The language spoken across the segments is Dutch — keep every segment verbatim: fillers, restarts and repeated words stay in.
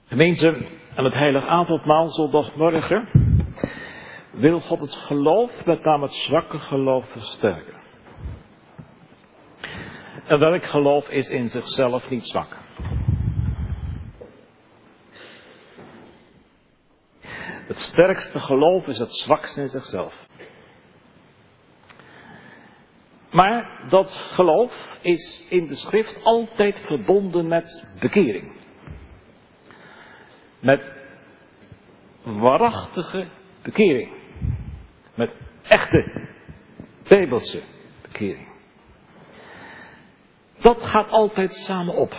Gemeente, aan het heilig avondmaal zondagmorgen wil God het geloof, met name het zwakke geloof, versterken. En welk geloof is in zichzelf niet zwak? Het sterkste geloof is het zwakste in zichzelf. Maar dat geloof is in de schrift altijd verbonden met bekering. Met waarachtige bekering. Met echte, bijbelse bekering. Dat gaat altijd samen op.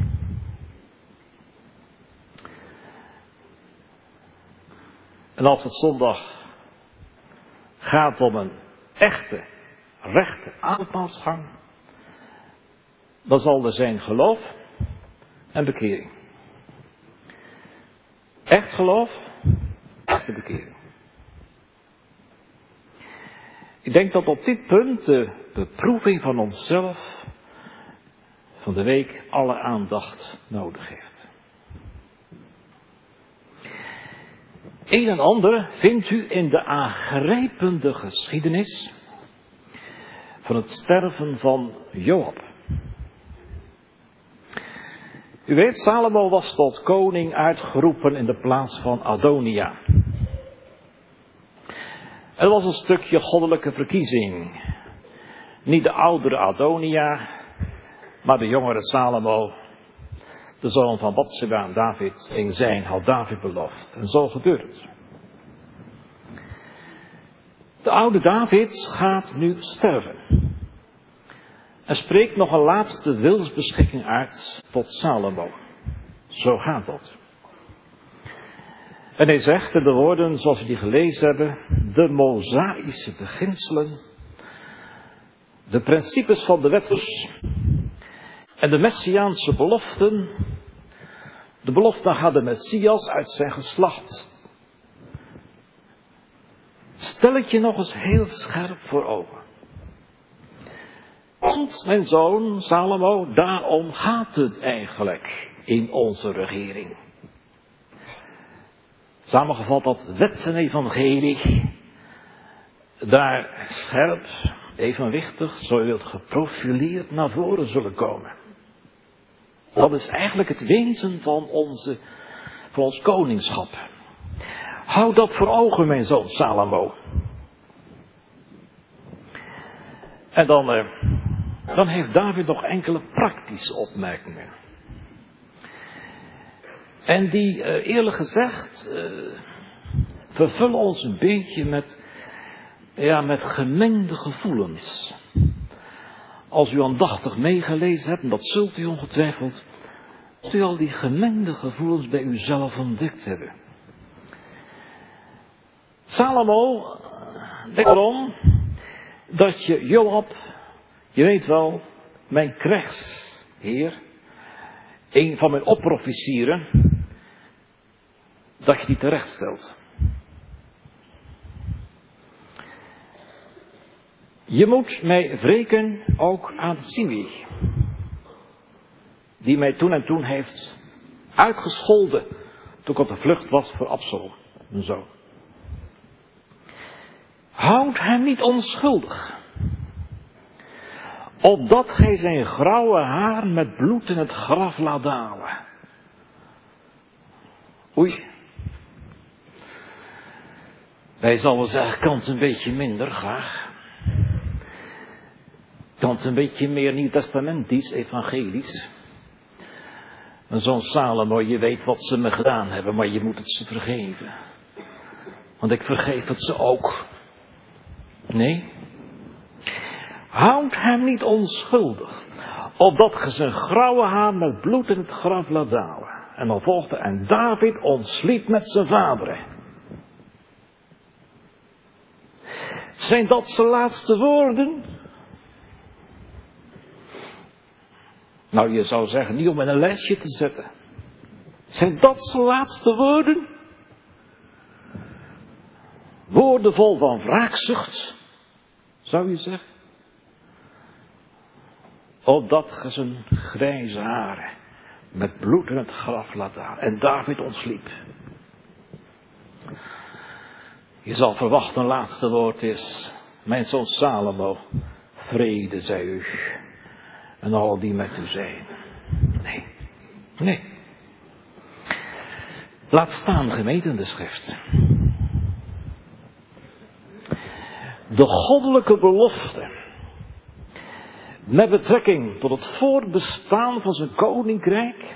En als het zondag gaat om een echte, rechte avondmaalsgang, dan zal er zijn geloof en bekering. Echt geloof, echte bekering. Ik denk dat op dit punt de beproeving van onszelf van de week alle aandacht nodig heeft. Een en ander vindt u in de aangrijpende geschiedenis van het sterven van Joab. U weet, Salomo was tot koning uitgeroepen in de plaats van Adonia. Er was een stukje goddelijke verkiezing. Niet de oudere Adonia, maar de jongere Salomo, de zoon van Batseba en David, in zijn had David beloofd. En zo gebeurt het. De oude David gaat nu sterven. En spreekt nog een laatste wilsbeschikking uit tot Salomo. Zo gaat dat. En hij zegt in de woorden zoals we die gelezen hebben, de mosaïsche beginselen, de principes van de wetters en de messiaanse beloften, de belofte aan de Messias uit zijn geslacht. Stel het je nog eens heel scherp voor ogen. Want, mijn zoon Salomo, daarom gaat het eigenlijk in onze regering. Samengevat dat wet en evangelie daar scherp, evenwichtig, zo je wilt, geprofileerd naar voren zullen komen. Dat is eigenlijk het wezen van, onze, van ons koningschap. Hou dat voor ogen, mijn zoon Salomo. En dan, eh, dan heeft David nog enkele praktische opmerkingen. En die, uh, eerlijk gezegd, uh, vervullen ons een beetje met, ja, met gemengde gevoelens. Als u aandachtig meegelezen hebt, en dat zult u ongetwijfeld, zult u al die gemengde gevoelens bij uzelf ontdekt hebben. Salomo, denk erom dat je Joab, je weet wel, mijn krijgsheer, een van mijn opperofficieren, dat je die terecht stelt. Je moet mij wreken ook aan Simei, die mij toen en toen heeft uitgescholden toen ik op de vlucht was voor Absalom, mijn zoon. Houd hem niet onschuldig, opdat gij zijn grauwe haar met bloed in het graf laat dalen. Oei. Wij zullen wel zeggen, kan het een beetje minder graag. Kan het een beetje meer nieuwtestamentisch, evangelisch. En zo'n Salomo, je weet wat ze me gedaan hebben, maar je moet het ze vergeven. Want ik vergeef het ze ook. Nee. Houd hem niet onschuldig, opdat ge zijn grauwe haar met bloed in het graf laat dalen. En dan volgde, en David ontsliep met zijn vaderen. Zijn dat zijn laatste woorden? Nou, je zou zeggen, niet om in een lijstje te zetten. Zijn dat zijn laatste woorden? Woorden vol van wraakzucht, zou je zeggen. Opdat ge zijn grijze haren met bloed in het graf laat daar. En David ontsliep. Je zal verwachten, een laatste woord is, mijn zoon Salomo, vrede zij u en al die met u zijn. Nee, nee. Laat staan gemeente in de schrift. De goddelijke belofte met betrekking tot het voortbestaan van zijn koninkrijk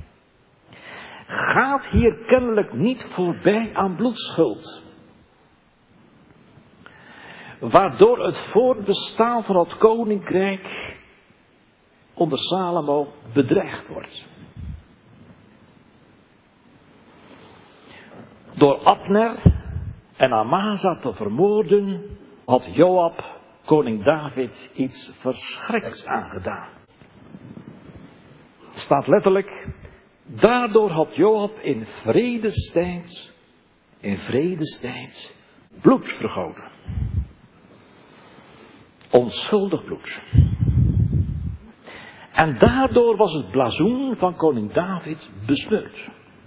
gaat hier kennelijk niet voorbij aan bloedschuld. Waardoor het voortbestaan van het koninkrijk onder Salomo bedreigd wordt. Door Abner en Amasa te vermoorden had Joab koning David iets verschrikkelijks aangedaan. Er staat letterlijk, daardoor had Joab in vredestijd, in vredestijd bloed vergoten. Onschuldig bloed. En daardoor was het blazoen van koning David besmeurd.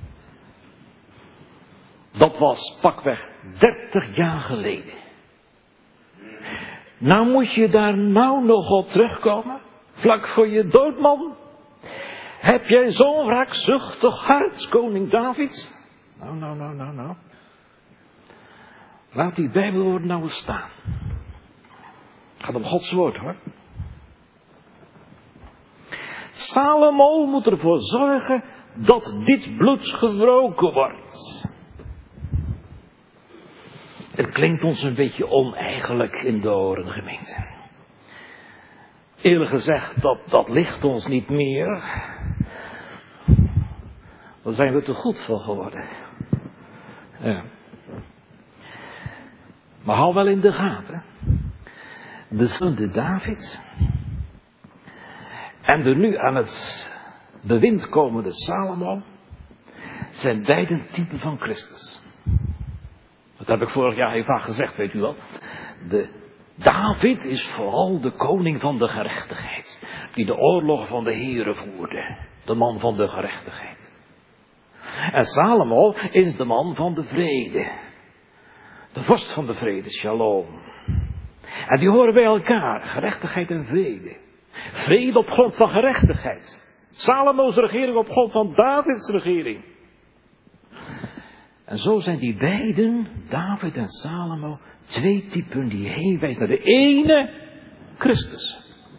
Dat was pakweg dertig jaar geleden. Nou moet je daar nou nog op terugkomen? Vlak voor je dood, man? Heb jij zo'n wraakzuchtig hart, koning David? Nou, nou, nou, nou, nou. Laat die Bijbelwoorden nou eens staan. Het gaat om Gods woord, hoor. Salomo moet ervoor zorgen dat dit bloed gewroken wordt. Het klinkt ons een beetje oneigenlijk in de oren, gemeente. Eerlijk gezegd, dat, dat ligt ons niet meer. Daar zijn we te goed voor geworden. Ja. Maar hou wel in de gaten. De zoon David en de nu aan het bewind komende Salomo zijn beiden typen van Christus. Dat heb ik vorig jaar even vaak gezegd, weet u wel. De David is vooral de koning van de gerechtigheid. Die de oorlogen van de Here voerde. De man van de gerechtigheid. En Salomo is de man van de vrede. De vorst van de vrede, shalom. En die horen bij elkaar, gerechtigheid en vrede. Vrede op grond van gerechtigheid. Salomo's regering op grond van Davids regering. En zo zijn die beiden, David en Salomo, twee typen die heen wijzen naar de ene, Christus.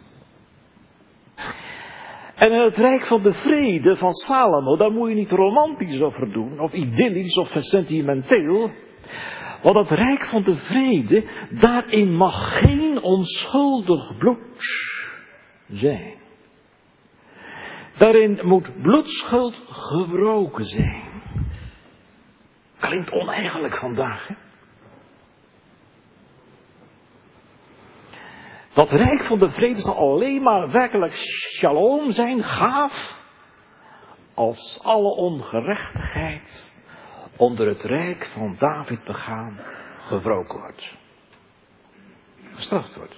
En in het rijk van de vrede van Salomo, daar moet je niet romantisch over doen, of idyllisch of sentimenteel. Want het rijk van de vrede, daarin mag geen onschuldig bloed zijn. Daarin moet bloedschuld gewroken zijn. Klinkt oneigenlijk vandaag, hè? Dat rijk van de vrede zal alleen maar werkelijk shalom zijn, gaaf, als alle ongerechtigheid onder het rijk van David begaan gewroken wordt. Gestraft wordt.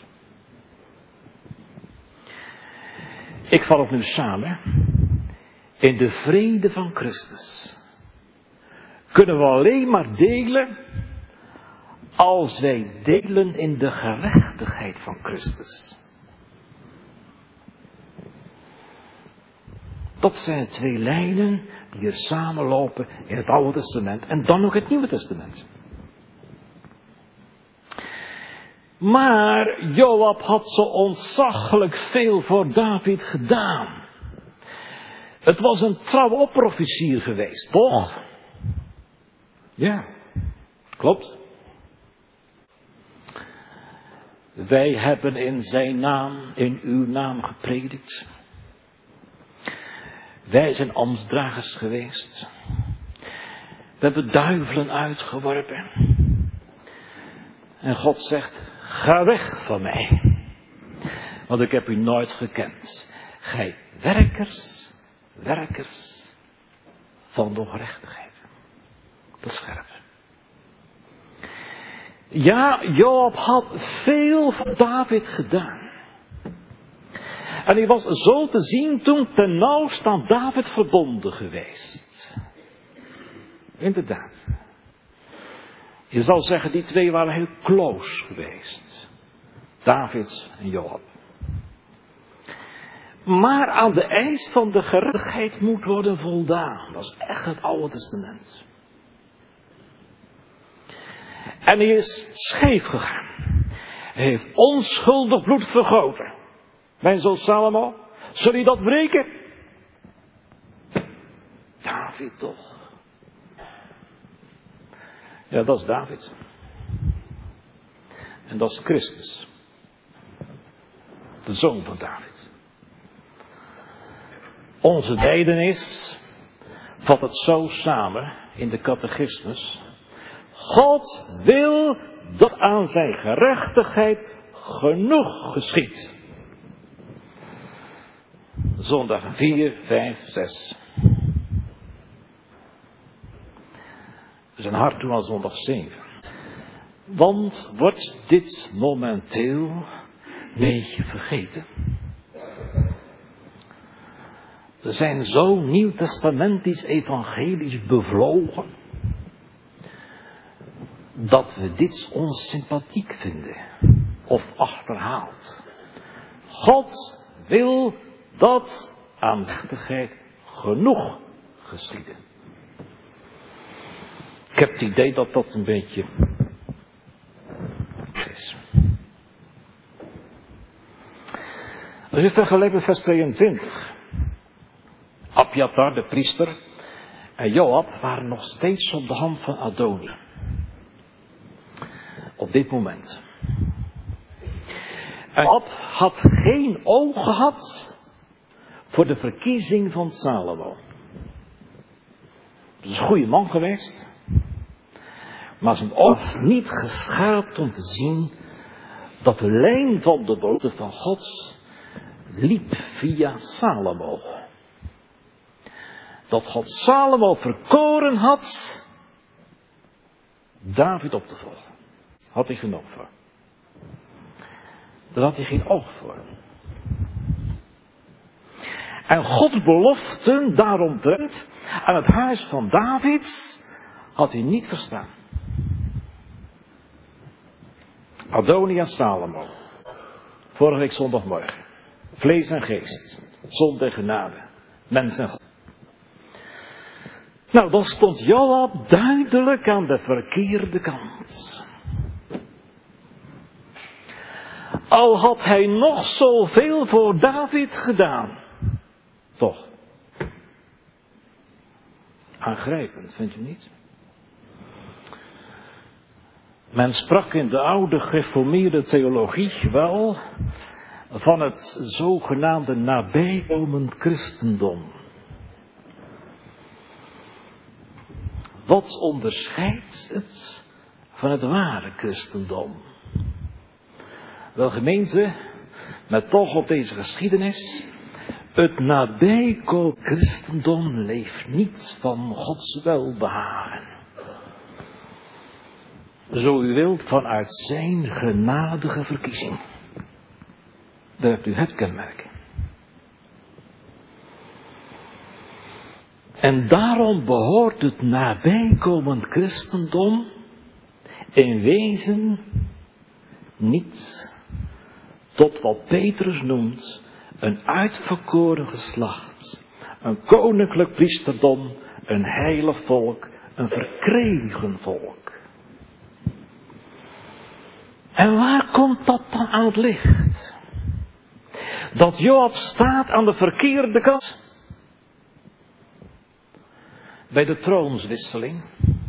Ik val het nu samen. In de vrede van Christus kunnen we alleen maar delen als wij delen in de gerechtigheid van Christus. Dat zijn de twee lijnen die er samenlopen in het Oude Testament en dan nog het Nieuwe Testament. Maar Joab had zo ontzaglijk veel voor David gedaan. Het was een trouwe opperofficier geweest, toch? Ja, klopt. Wij hebben in zijn naam, in uw naam gepredikt. Wij zijn ambtsdragers geweest. We hebben duivelen uitgeworpen. En God zegt, ga weg van mij. Want ik heb u nooit gekend. Gij werkers, werkers van de ongerechtigheid. Dat is scherp. Ja, Joab had veel voor David gedaan. En hij was zo te zien toen ten nauwst aan David verbonden geweest. Inderdaad. Je zal zeggen, die twee waren heel close geweest. David en Joab. Maar aan de eis van de gerechtigheid moet worden voldaan. Dat is echt het Oude Testament. En hij is scheef gegaan. Hij heeft onschuldig bloed vergoten. Mijn zoon Salomo, zul je dat breken? David toch? Ja, dat is David. En dat is Christus. De zoon van David. Onze lijdenis vat het zo samen in de catechismus. God wil dat aan zijn gerechtigheid genoeg geschiet. Zondag vier, vijf, zes. Dus een hart toe aan zondag zeven. Want wordt dit momenteel een beetje vergeten? We zijn zo nieuwtestamentisch evangelisch bevlogen, dat we dit onsympathiek vinden of achterhaald. God wil dat aan de gerechtigheid genoeg geschieden. Ik heb het idee dat dat een beetje is. Als je vergelijkt met vers tweeëntwintig. Abjatar, de priester, en Joab waren nog steeds op de hand van Adoni. Op dit moment. En Joab had geen oog gehad voor de verkiezing van Salomo. Dat is een goede man geweest. Maar zijn oog niet geschaad om te zien dat de lijn van de belofte van God liep via Salomo. Dat God Salomo verkoren had David op te volgen. Had hij geen oog voor. Daar had hij geen oog voor. En Gods beloften daaromtrent aan het huis van David had hij niet verstaan. Adonia Salomo. Vorige week zondagmorgen. Vlees en geest. Zonde en genade. Mens en God. Nou, dan stond Joab duidelijk aan de verkeerde kant. Al had hij nog zoveel voor David gedaan. Toch. Aangrijpend, vindt u niet? Men sprak in de oude gereformeerde theologie wel van het zogenaamde nabijkomend christendom. Wat onderscheidt het van het ware christendom? Wel gemeente, met toch op deze geschiedenis, het nabijkomend christendom leeft niet van Gods welbehagen. Zo u wilt vanuit zijn genadige verkiezing. Daar hebt u het kenmerk. En daarom behoort het nabijkomend christendom in wezen niet tot wat Petrus noemt een uitverkoren geslacht, een koninklijk priesterdom, een heilig volk, een verkregen volk. En waar komt dat dan aan het licht? Dat Joab staat aan de verkeerde kant. Bij de troonswisseling.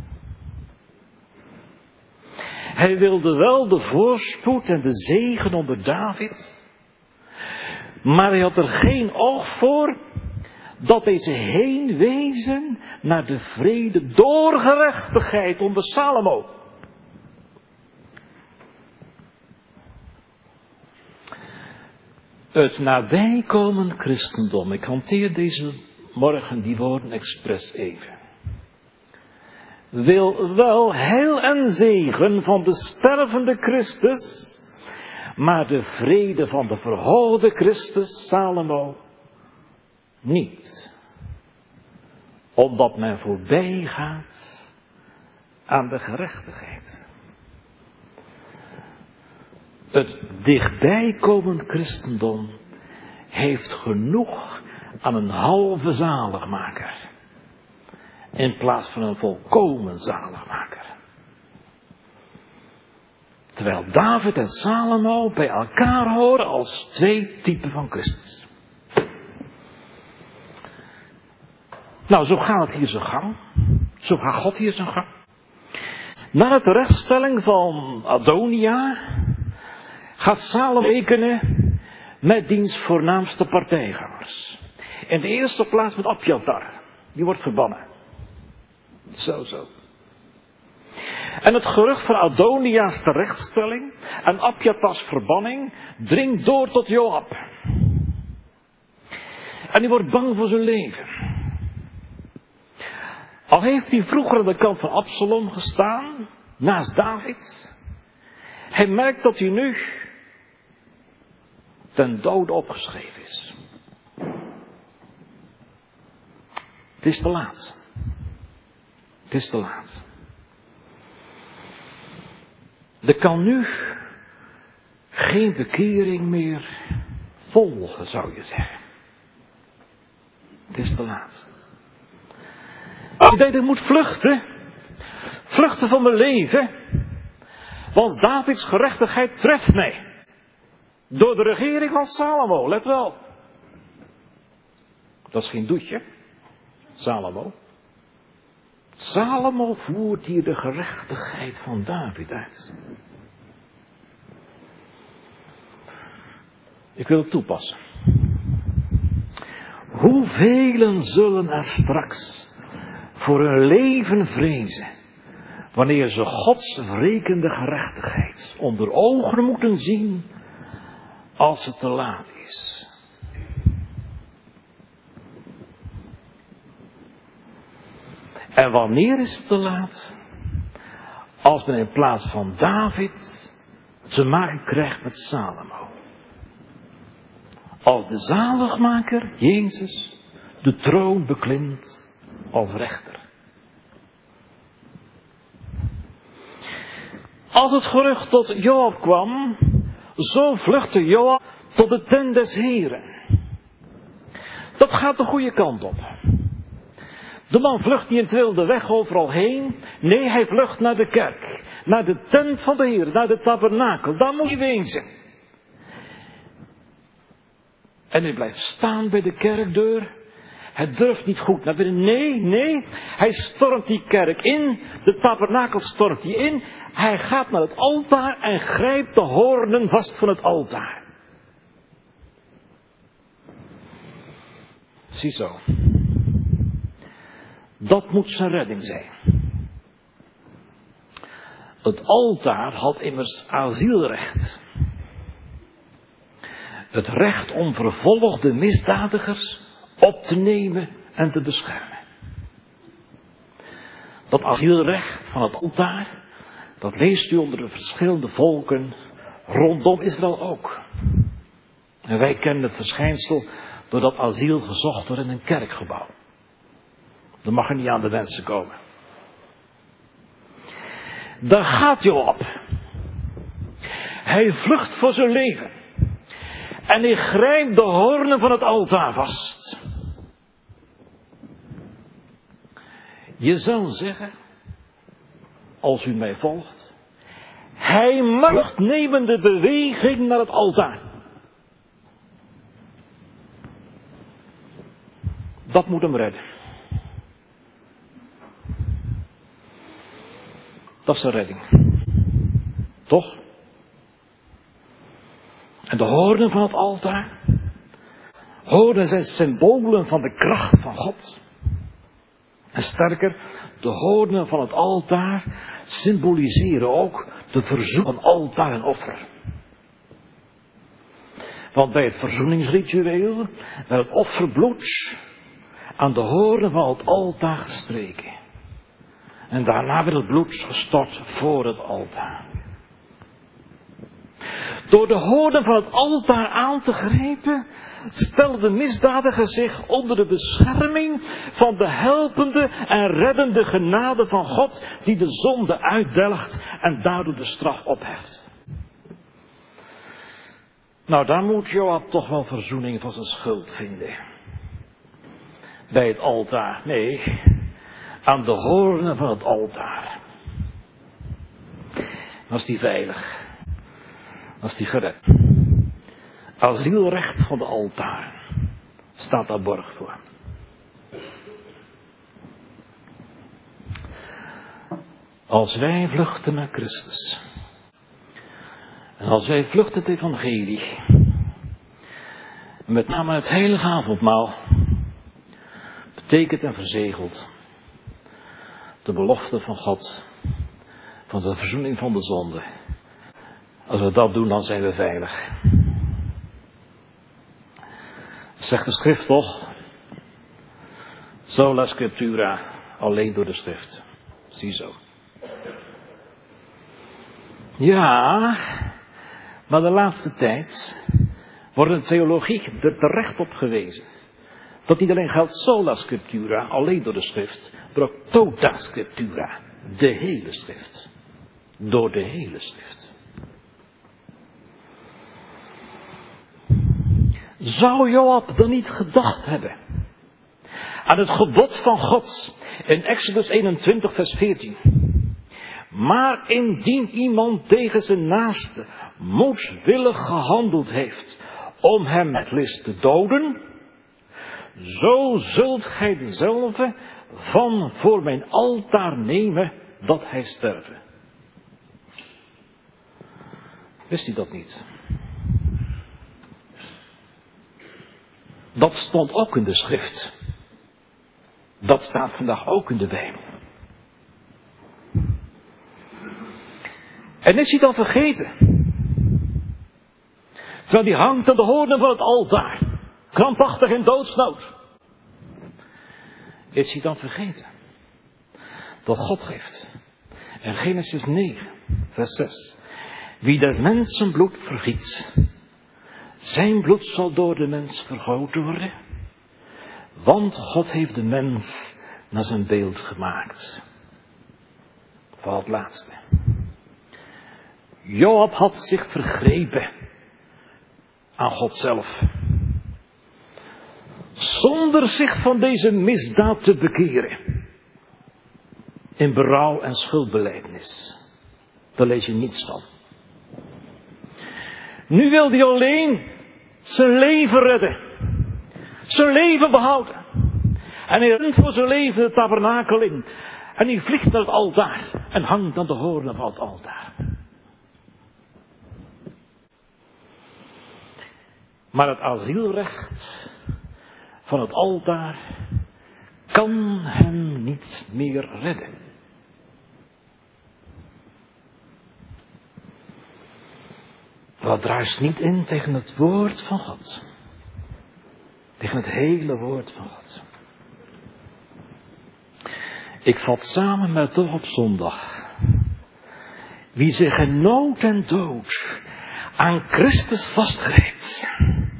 Hij wilde wel de voorspoed en de zegen onder David. Maar hij had er geen oog voor dat deze heen wezen naar de vrede door gerechtigheid onder Salomo. Het nabijkomend christendom. Ik hanteer deze morgen die woorden expres even. Wil wel heil en zegen van de stervende Christus, maar de vrede van de verhoogde Christus, Salomo, niet. Omdat men voorbij gaat aan de gerechtigheid. Het dichtbijkomend christendom heeft genoeg aan een halve zaligmaker. In plaats van een volkomen zaligmaker. Terwijl David en Salomo bij elkaar horen als twee typen van Christus. Nou, zo gaat het hier zijn gang. Zo gaat God hier zijn gang. Na de terechtstelling van Adonia gaat Salomo rekenen met diens voornaamste partijgangers. In de eerste plaats met Abjatar. Die wordt verbannen. Zo, zo. En het gerucht van Adonia's terechtstelling en Abjatars verbanning dringt door tot Joab. En die wordt bang voor zijn leven. Al heeft hij vroeger aan de kant van Absalom gestaan, naast David. Hij merkt dat hij nu ten dode opgeschreven is. Het is te laat. Het is te laat. Er kan nu geen bekering meer volgen, zou je zeggen. Het is te laat. Ik denk, ik moet vluchten. Vluchten van mijn leven. Want Davids gerechtigheid treft mij. Door de regering van Salomo, let wel. Dat is geen doetje. Salomo. Salomo voert hier de gerechtigheid van David uit. Ik wil het toepassen. Hoeveel zullen er straks voor hun leven vrezen, wanneer ze Gods wrekende gerechtigheid onder ogen moeten zien als het te laat is. En wanneer is het te laat? Als men in plaats van David te maken krijgt met Salomo. Als de zaligmaker, Jezus, de troon beklimt als rechter. Als het gerucht tot Joab kwam, zo vluchtte Joab tot de tent des Heren. Dat gaat de goede kant op. De man vlucht niet in het wilde weg overal heen. Nee, hij vlucht naar de kerk. Naar de tent van de Heer, naar de tabernakel. Daar moet hij wezen. En hij blijft staan bij de kerkdeur. Hij durft niet goed naar binnen. Nee, nee. Hij stormt die kerk in. De tabernakel stormt hij in. Hij gaat naar het altaar en grijpt de hoornen vast van het altaar. Ziezo. Dat moet zijn redding zijn. Het altaar had immers asielrecht. Het recht om vervolgde misdadigers op te nemen en te beschermen. Dat asielrecht van het altaar, dat leest u onder de verschillende volken rondom Israël ook. En wij kennen het verschijnsel doordat asiel gezocht wordt in een kerkgebouw. Dat mag er niet aan de mensen komen. Daar gaat Joab. Hij vlucht voor zijn leven. En hij grijpt de hoornen van het altaar vast. Je zou zeggen, als u mij volgt, hij maakt nemende beweging naar het altaar. Dat moet hem redden. Dat is de redding. Toch? En de hoornen van het altaar. Hoornen zijn symbolen van de kracht van God. En sterker, de hoornen van het altaar symboliseren ook de verzoening van altaar en offer. Want bij het verzoeningsritueel werd het offerbloed aan de hoornen van het altaar gestreken. En daarna werd het bloed gestort voor het altaar. Door de hoornen van het altaar aan te grijpen, stelde de misdadiger zich onder de bescherming van de helpende en reddende genade van God, die de zonde uitdelgt en daardoor de straf opheft. Nou, daar moet Joab toch wel verzoening van zijn schuld vinden. Bij het altaar, nee, aan de hoornen van het altaar. Was die veilig? Was die gered? Asielrecht van de altaar staat daar borg voor. Als wij vluchten naar Christus, en als wij vluchten het evangelie, met name het heilige avondmaal, betekent en verzegelt de belofte van God, van de verzoening van de zonde. Als we dat doen, dan zijn we veilig. Zegt de schrift toch? Sola scriptura, alleen door de schrift. Ziezo. Ja, maar de laatste tijd wordt in de theologie er terecht op gewezen dat niet alleen geldt sola scriptura, alleen door de schrift, maar ook tota scriptura, de hele schrift. Door de hele schrift. Zou Joab dan niet gedacht hebben aan het gebod van God in Exodus eenentwintig vers veertien. Maar indien iemand tegen zijn naaste moedswillig gehandeld heeft om hem met list te doden, zo zult gij dezelfde van voor mijn altaar nemen dat hij sterve. Wist hij dat niet? Dat stond ook in de schrift. Dat staat vandaag ook in de Bijbel. En is hij dan vergeten? Terwijl hij hangt aan de hoornen van het altaar, krampachtig in doodsnood. Is hij dan vergeten dat God geeft? En Genesis negen, vers zes. Wie des mensen bloed vergiet, zijn bloed zal door de mens vergoten worden. Want God heeft de mens naar zijn beeld gemaakt. Voor het laatste. Joab had zich vergrepen aan God zelf. Zonder zich van deze misdaad te bekeren. In berouw en schuldbelijdenis. Daar lees je niets van. Nu wil hij alleen zijn leven redden. Zijn leven behouden. En hij rent voor zijn leven de tabernakel in. En hij vliegt naar het altaar. En hangt aan de hoornen van het altaar. Maar het asielrecht van het altaar kan hem niet meer redden. Dat druist niet in tegen het woord van God. Tegen het hele woord van God. Ik vat samen met toch op zondag. Wie zich in nood en dood aan Christus vastgrijpt.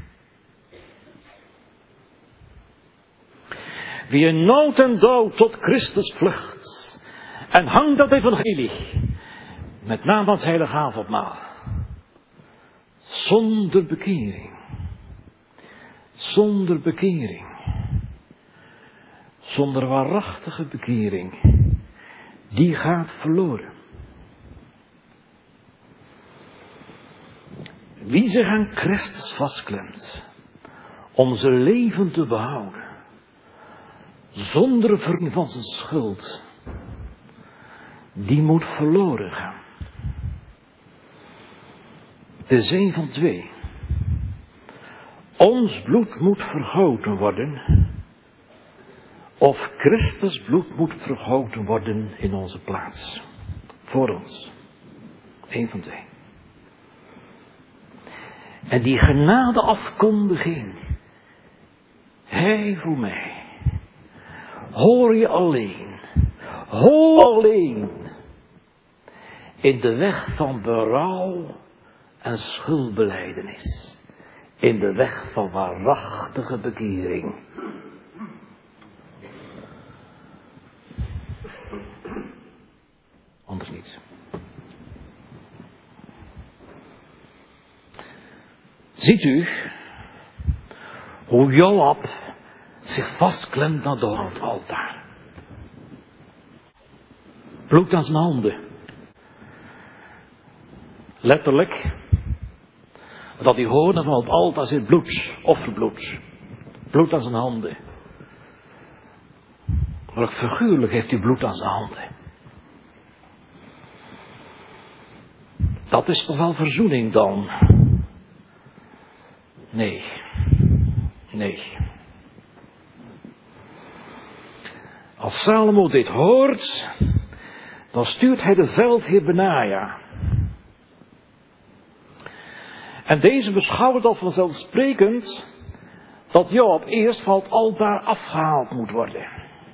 Wie in nood en dood tot Christus vlucht. En hangt dat evangelie. Met name van het heilige avondmaal. Zonder bekering. Zonder bekering. Zonder waarachtige bekering. Die gaat verloren. Wie zich aan Christus vastklemt. Om zijn leven te behouden. Zonder vergeving van zijn schuld. Die moet verloren gaan. De zee van twee. Ons bloed moet vergoten worden. Of Christus bloed moet vergoten worden in onze plaats. Voor ons. Eén van twee. En die genade afkondiging. Hij voor mij. Hoor je alleen. Hoor alleen. In de weg van berouw en schuldbelijdenis in de weg van waarachtige bekering. Anders niet. Ziet u hoe Joab zich vastklemt naar door het altaar. Bloed aan zijn handen. Letterlijk, dat die hoornen van het altaar zit bloed, offerbloed. Bloed aan zijn handen. Maar ook figuurlijk heeft hij bloed aan zijn handen. Dat is toch wel verzoening dan? Nee. Nee. Als Salomo dit hoort, dan stuurt hij de veldheer Benaja. En deze beschouwt het al vanzelfsprekend dat Joab eerst van het altaar afgehaald moet worden.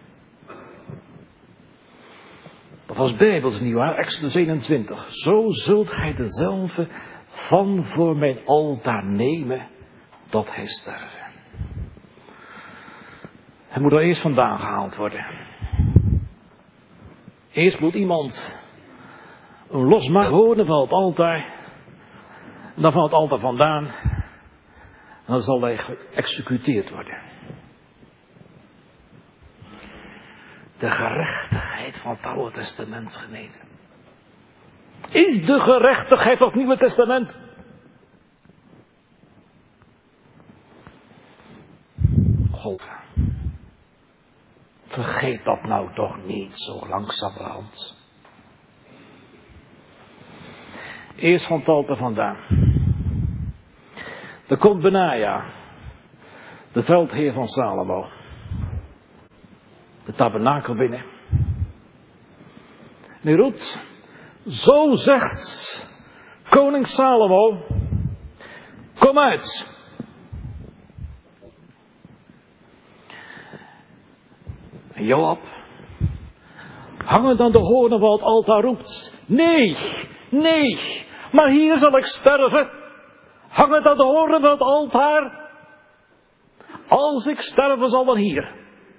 Dat was Bijbels nietwaar, Exodus eenentwintig. Zo zult gij dezelfde van voor mijn altaar nemen, dat hij sterven. Hij moet er eerst vandaan gehaald worden. Eerst moet iemand een losmaken horen van het altaar. Dan van het altaar vandaan. En dan zal hij geëxecuteerd worden. De gerechtigheid van het Oude Testament, gemeente. Is de gerechtigheid van het Nieuwe Testament? God. Vergeet dat nou toch niet zo langzamerhand. Eerst van het altaar vandaan. Er komt Benaja, de veldheer van Salomo. De tabernakel binnen. En hij roept, zo zegt koning Salomo, kom uit. En Joab, hangend aan de hoornen van het altaar, roept, nee, nee, maar hier zal ik sterven. Hangend aan de hoornen van het altaar. Als ik sterven zal dan hier.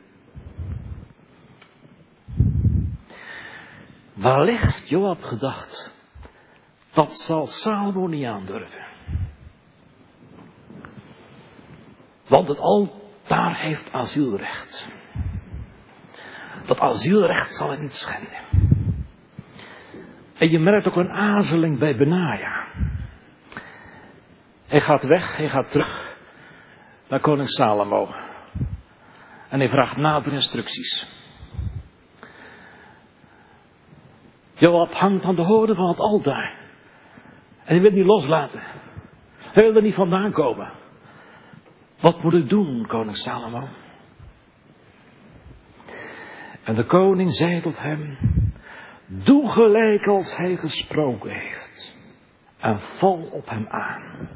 Wellicht Joab gedacht, dat zal Salomo niet aandurven. Want het altaar heeft asielrecht. Dat asielrecht zal hij niet schenden. En je merkt ook een aarzeling bij Benaja. Hij gaat weg, hij gaat terug naar koning Salomo. En hij vraagt nadere instructies. Joab hangt aan de hoornen van het altaar. En hij wil niet loslaten. Hij wil er niet vandaan komen. Wat moet ik doen, koning Salomo? En de koning zei tot hem, doe gelijk als hij gesproken heeft. En val op hem aan.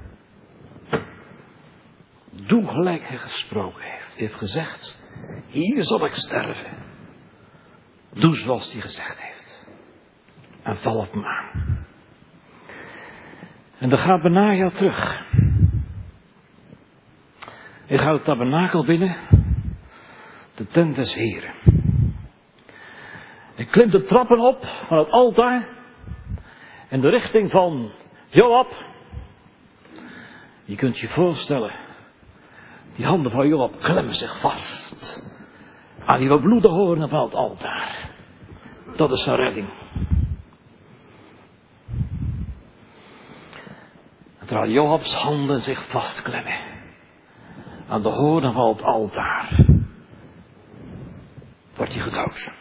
Doe gelijk hij gesproken heeft. Hij heeft gezegd, hier zal ik sterven. Doe zoals hij gezegd heeft. En val op hem aan. En dan gaat Benaja terug. Hij gaat het tabernakel binnen. De tent des Heren. Hij klimt de trappen op van het altaar. In de richting van Joab. Je kunt je voorstellen. Die handen van Joab klemmen zich vast. Aan die bebloede hoornen van het altaar. Dat is zijn redding. En terwijl Joabs handen zich vastklemmen. Aan de hoornen van het altaar. Wordt hij gedood.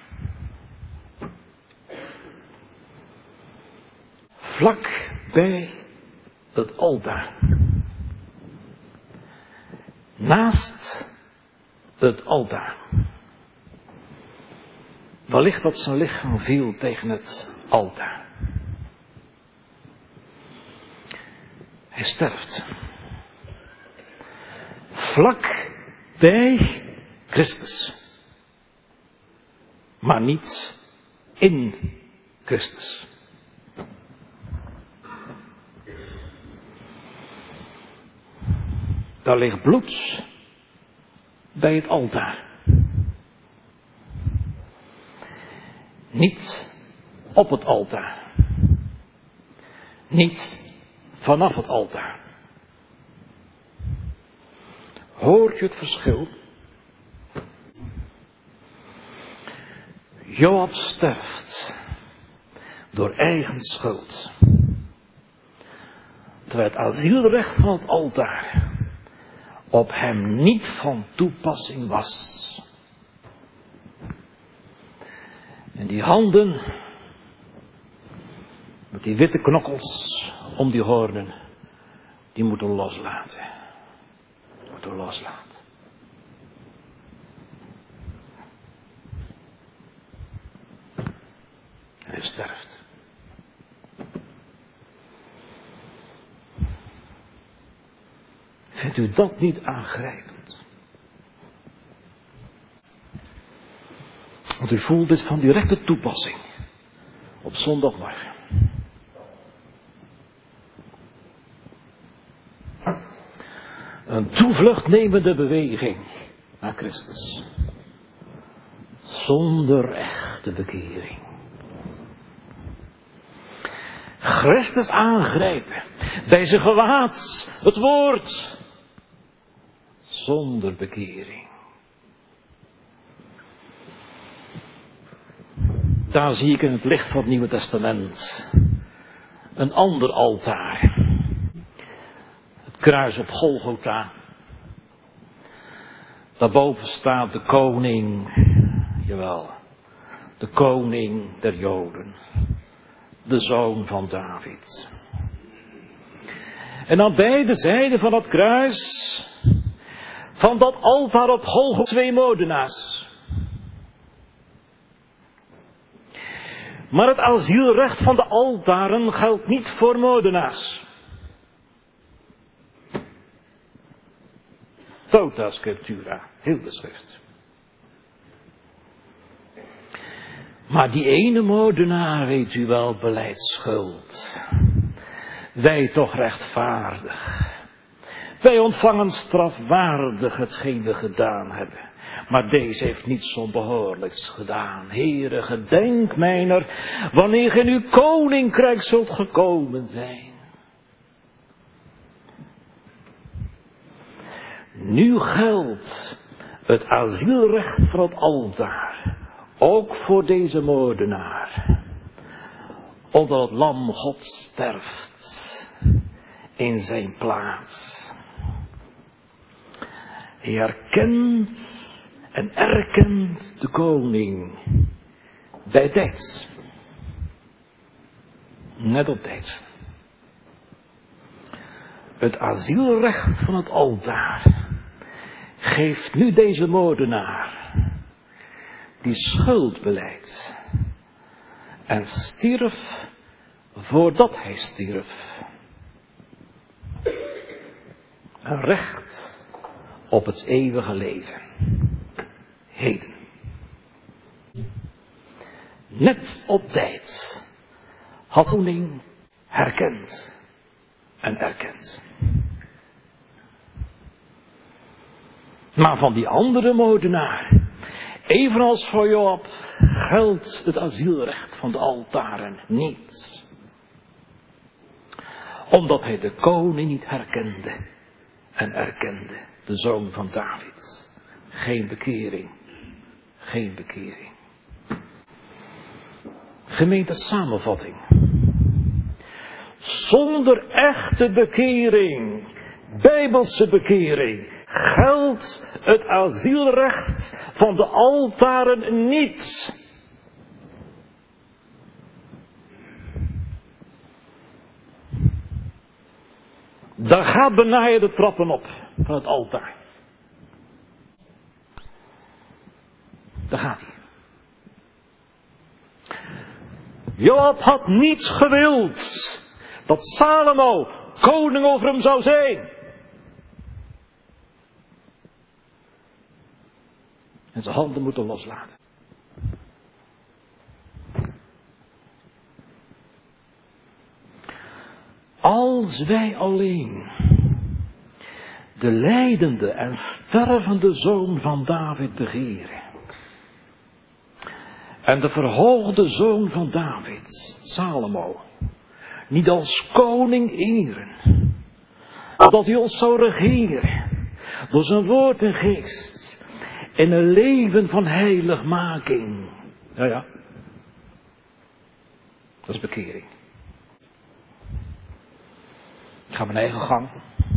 Vlak bij het altaar. Naast het altaar. Wellicht dat zijn lichaam viel tegen het altaar. Hij sterft. Vlak bij Christus. Maar niet in Christus. Daar ligt bloed bij het altaar. Niet op het altaar. Niet vanaf het altaar. Hoort je het verschil? Joab sterft door eigen schuld. Terwijl het asielrecht van het altaar op hem niet van toepassing was. En die handen met die witte knokkels om die hoornen, die moeten loslaten. Die moeten loslaten. En hij sterft. Vindt u dat niet aangrijpend? Want u voelt dit van directe toepassing op zondagmorgen. Een toevluchtnemende beweging naar Christus. Zonder echte bekering. Christus aangrijpen. Bij zijn gewaad. Het woord. Zonder bekering. Daar zie ik in het licht van het Nieuwe Testament een ander altaar. Het kruis op Golgotha. Daarboven staat de koning, jawel, de koning der Joden, de zoon van David. En aan beide zijden van dat kruis, van dat altaar op Golgotha, twee moordenaars. Maar het asielrecht van de altaren geldt niet voor moordenaars. Tota scriptura, heel de schrift. Maar die ene moordenaar, weet u wel, belijdt schuld. Wij toch rechtvaardig. Wij ontvangen strafwaardig hetgeen we gedaan hebben. Maar deze heeft niets onbehoorlijks gedaan. Heere, gedenk mijner, wanneer gij in uw koninkrijk zult gekomen zijn. Nu geldt het asielrecht van het altaar. Ook voor deze moordenaar. Omdat het lam God sterft in zijn plaats. Hij herkent en erkent de koning bij tijd. Net op tijd. Het asielrecht van het altaar geeft nu deze moordenaar die schuld belijdt en stierf voordat hij stierf een recht op het eeuwige leven. Heden. Net op tijd had koning herkend en erkend. Maar van die andere moordenaar, evenals voor Joab, geldt het asielrecht van de altaren niet. Omdat hij de koning niet herkende en erkende, de zoon van David. Geen bekering. Geen bekering. Gemeente samenvatting. Zonder echte bekering, bijbelse bekering, geldt het asielrecht van de altaren niet. Daar gaat Benaja de trappen op van het altaar. Daar gaat hij. Joab had niets gewild dat Salomo koning over hem zou zijn. En zijn handen moeten loslaten. Als wij alleen de lijdende en stervende zoon van David begeren. En de verhoogde zoon van David, Salomo, niet als koning eren, maar dat hij ons zou regeren door zijn woord en geest in een leven van heiligmaking. Ja, ja. Dat is bekering. Ik ga mijn eigen gang.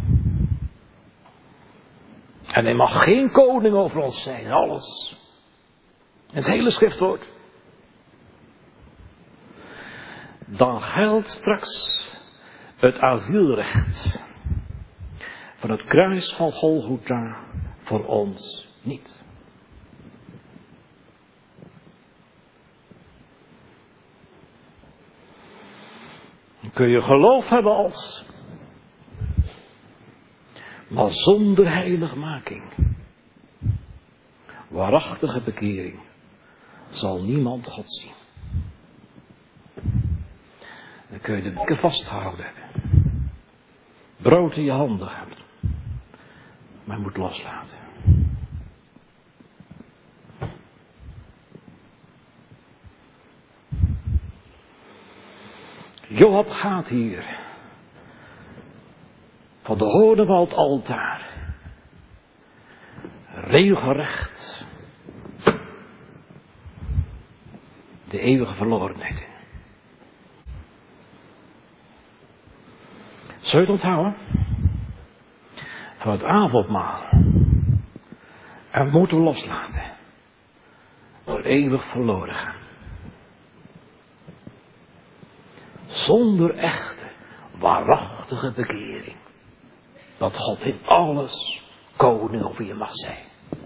En er mag geen koning over ons zijn, alles. Het hele schriftwoord. Dan geldt straks het asielrecht van het kruis van Golgotha voor ons niet. Dan kun je geloof hebben als, maar zonder heiligmaking, waarachtige bekering, zal niemand God zien. Dan kun je de bekken vasthouden hebben, brood in je handen hebben, maar je moet loslaten. Joab gaat hier van de hoorn van het altaar regelrecht de eeuwige verlorenheid in. Zul je het onthouden? Van het avondmaal. En moeten we loslaten. Door eeuwig verloren gaan. Zonder echte, waarachtige bekering. Dat God in alles koning over je mag zijn.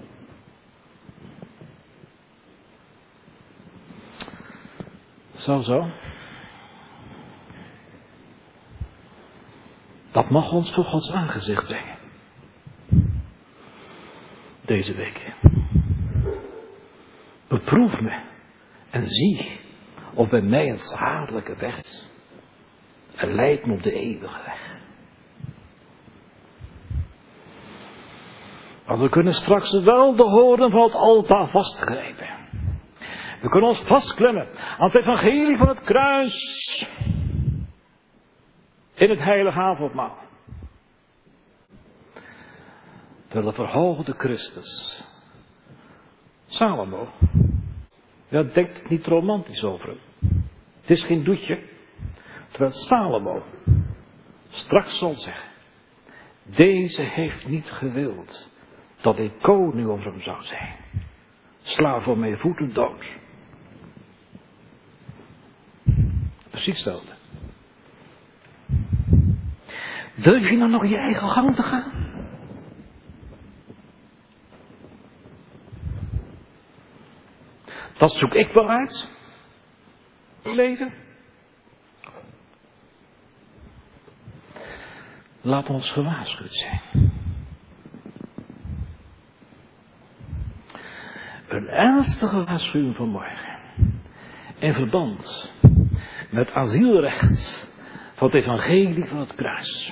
Zo, zo. Dat mag ons voor Gods aangezicht brengen. Deze week. Beproef me en zie of bij mij een schadelijke weg is. En leid me op de eeuwige weg. Want we kunnen straks wel de hoorn van het altaar vastgrijpen. We kunnen ons vastklemmen aan het evangelie van het kruis. In het heilige avondmaal. Terwijl de verhoogde Christus, Salomo, ja, denkt het niet romantisch over hem. Het is geen doetje. Terwijl Salomo straks zal zeggen, deze heeft niet gewild dat ik koning over hem zou zijn. Sla voor mijn voeten dood. Precies hetzelfde. Durf je nou nog je eigen gang te gaan? Dat zoek ik wel uit. Leven. Laat ons gewaarschuwd zijn. Een ernstige waarschuwing vanmorgen. In verband met asielrecht van het evangelie van het kruis.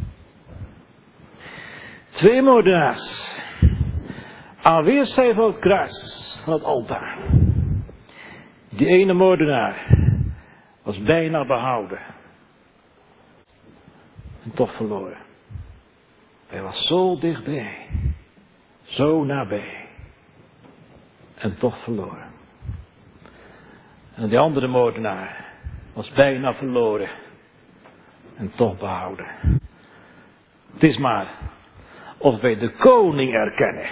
Twee moordenaars aan weerszijden van het kruis van het altaar. Die ene moordenaar was bijna behouden. En toch verloren. Hij was zo dichtbij. Zo nabij. En toch verloren. En die andere moordenaar was bijna verloren. En toch behouden. Het is maar of wij de koning erkennen.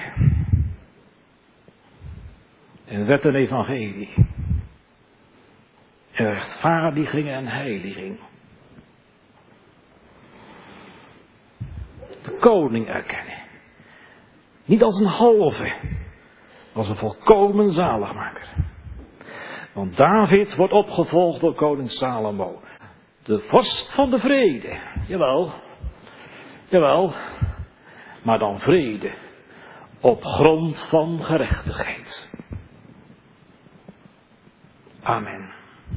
In wet en evangelie. In rechtvaardiging en heiliging. De koning erkennen. Niet als een halve. Maar als een volkomen zaligmaker. Want David wordt opgevolgd door koning Salomo. De vorst van de vrede. Jawel. Jawel. Maar dan vrede. Op grond van gerechtigheid. Amen.